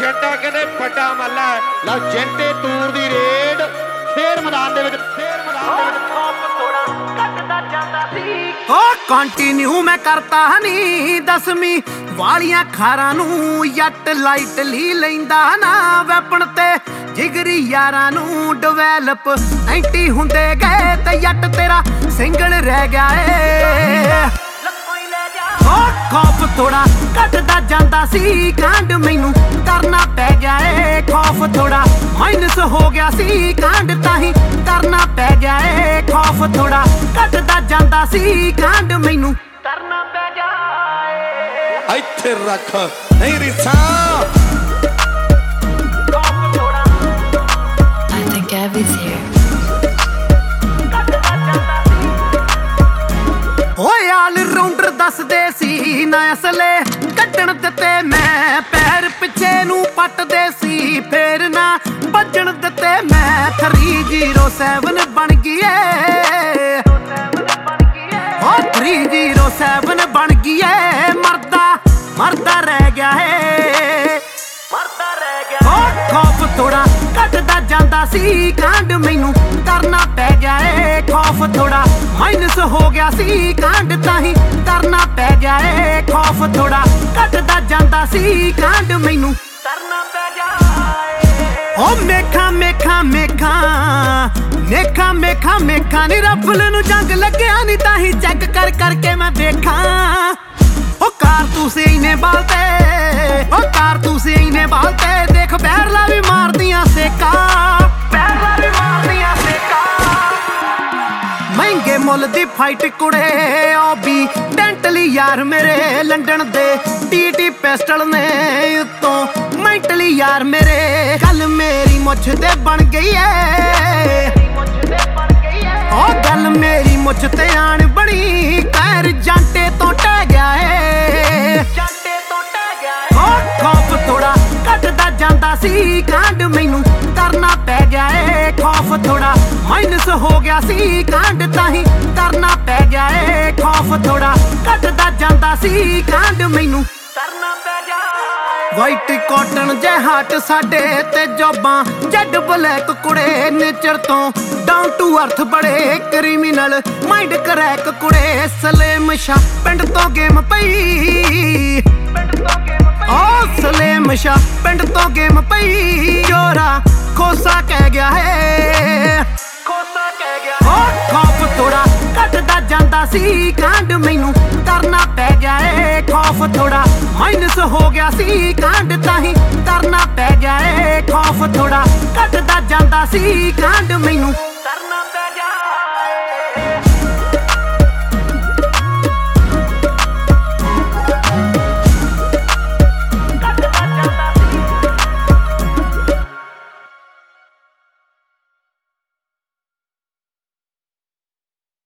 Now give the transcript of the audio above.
ਜੰਟਾ ਕਹਿੰਦੇ ਵੱਡਾ ਮੱਲਾ ਲਓ ਜੰਟੇ ਤੂਰ ਦੀ ਰੇਡ ਫੇਰ ਮੈਦਾਨ ਦੇ ਵਿੱਚ ਓ ਕੰਟੀਨਿਊ ਮੈਂ ਕਰਤਾ ਨਹੀਂ 10ਵੀਂ ਵਾਲੀਆਂ ਖਾਰਾਂ ਨੂੰ ਜੱਟ ਲਾਈਟਲੀ ਲੈਂਦਾ ਨਾ ਵੈਪਨ ਤੇ ਜਿਗਰੀ ਯਾਰਾਂ ਨੂੰ ਡਿਵੈਲਪ 90 ਹੁੰਦੇ ਗਏ ਤੇ ਜੱਟ ਤੇਰਾ ਸਿੰਗਲ ਰਹਿ ਗਿਆ ਏ ਓ ਖੌਫ ਥੋੜਾ ਘਟਦਾ ਜਾਂਦਾ ਸੀ ਕਾਂਡ ਮੈਨੂੰ ਕਰਨਾ ਪੈ ਗਿਆ ਏ ਖੌਫ ਥੋੜਾ ਮਾਈਨਸ ਹੋ ਗਿਆ ਸੀ ਕਾਂਡ ਤਾਹੀਂ ਕਰਨਾ ਪੈ ਗਿਆ ਏ ਖੌਫ ਥੋੜਾ ਘਟਦਾ ਜਾਂਦਾ ਸੀ ਕਾਂਡ ਮੈਨੂੰ ਕਰਨਾ ਪੈ ਗਿਆ ਏ ਇੱਥੇ ਰੱਖ ਨਹੀਂ ਰਿਸਾ I think Abby's here. ਓਏ ਆਲ ਰਾਉਂਡਰ ਦੱਸਦੇ ਸੀ ਨਾ ਅਸਲੇ ਕੱਢਣ ਦਿੱਤੇ ਮੈਂ ਪੈਰ ਪਿੱਛੇ ਨੂੰ ਪੱਟਦੇ ਸੀ ਫੇਰ ਨਾ ਵੱਜਣ ਦਿੱਤੇ ਮੈਂ 307 ਬਣ ਗਈ ਏ ਓ 307 ਬਣ ਗਈ ਏ ਮਰਦਾ ਰਹਿ ਗਿਆ ਏ ਓ ਖੌਫ ਥੋੜਾ ਘਟਦਾ ਜਾਂਦਾ ਸੀ ਕਾਂਡ ਮੈਨੂੰ ਕਰਨਾ ਪੈ ਗਿਆ ਏ ਖੌਫ ਥੋੜਾ ਮਾਈਨਸ ਹੋ ਗਿਆ ਸੀ ਕਾਂਡ ਤਾਹੀਂ ਕਰਨਾ ਪੈ ਗਿਆ ਏ ਖੌਫ ਥੋੜਾ ਘਟਦਾ ਜਾਂਦਾ ਸੀ ਕਾਂਡ ਮੈਨੂੰ ਕਰਨਾ ਪੈ ਗਿਆ ਏ ਓ ਮੇਖਾਂ ਨੀ ਰਫਲ ਨੂੰ ਜੰਗ ਲੱਗਿਆ ਨੀ ਤਾਹੀਂ ਚੈੱਕ ਕਰ ਕਰਕੇ ਮੈਂ ਵੇਖਾਂ ਓ ਕਾਰਤੂਸ ਇਨੇ ਬਾਲਤੇ ਦੇਖ ਬਹਿਰਲਾ ਵੀ ਮਾਰਦੀਆਂ ਸੇਕਾ ਮਹਿੰਗੇ ਮੁੱਲ ਦੀ ਫਾਈਟ ਕੁੜੇ ਓ ਵੀ ਡੈਂਟਲੀ ਯਾਰ ਮੇਰੇ ਲੰਡਨ ਦੇ ਟੀਟੀ ਪਿਸਟਲ ਨੇ ਉੱਤੋਂ ਮੈਂਟਲੀ ਯਾਰ ਮੇਰੇ ਗੱਲ ਮੇਰੀ ਮੁੱਛ ਤੇ ਬਣ ਗਈ ਏ ਓ ਗੱਲ ਮੇਰੀ ਮੁੱਛ ਤੇ ਆਣ ਬਣੀ ਪੈਰ ਜਾਂਟੇ ਤੋਂ ਟਹਿ ਗਿਆ ਏ ਓ ਖੌਫ ਥੋੜਾ ਘਟਦਾ ਜਾਂਦਾ ਸੀ ਕਾਂਡ ਮੈਨੂੰ ਕਰਨਾ ਪੈ ਗਿਆ ਏ ਖੌਫ ਥੋੜਾ ਮਾਈਨਸ ਹੋ ਗਿਆ ਸੀ ਕਾਂਡ ਤਾਹੀਂ ਕਰਨਾ ਪੈ ਗਿਆ ਏ ਖੌਫ ਥੋੜਾ ਘਟਦਾ ਜਾਂਦਾ ਸੀ ਕਾਂਡ ਮੈਨੂੰ ਕਰਨਾ ਪੈ ਗਿਆ ਵਾਈਟ ਕਾਟਨ ਜੇ ਹੱਟ ਸਾਡੇ ਤੇ ਜੋਬਾਂ ਜੱਡ ਬਲੈਕ ਕੁੜੇ ਨੇਚਰ ਤੋਂ ਡਾਊਨ ਟੂ ਅਰਥ ਬੜੇ ਕ੍ਰਿਮੀਨਲ ਮਾਈਂਡ ਕਰੈਕ ਕੁੜੇ ਸਲੇਮ ਸ਼ਾ ਪਿੰਡ ਤੋਂ ਗੇਮ ਪਈ ਓ ਸਲੇਮ ਸ਼ਾ ਪਿੰਡ ਤੋਂ ਗੇਮ ਪਈ ਜੋਰਾ ਖੋਸਾ ਕਹਿ ਗਿਆ ਹੈ ਓ ਖੌਫ ਥੋੜਾ ਘਟਦਾ ਜਾਂਦਾ ਸੀ ਕਾਂਡ ਮੈਨੂੰ ਕਰਨਾ ਪੈ ਗਿਆ ਏ ਖੌਫ ਥੋੜਾ ਮਾਈਨਸ ਹੋ ਗਿਆ ਸੀ ਕਾਂਡ ਤਾਹੀਂ ਕਰਨਾ ਪੈ ਗਿਆ ਏ ਖੌਫ ਥੋੜਾ ਘਟਦਾ ਜਾਂਦਾ ਸੀ ਕਾਂਡ ਮੈਨੂੰ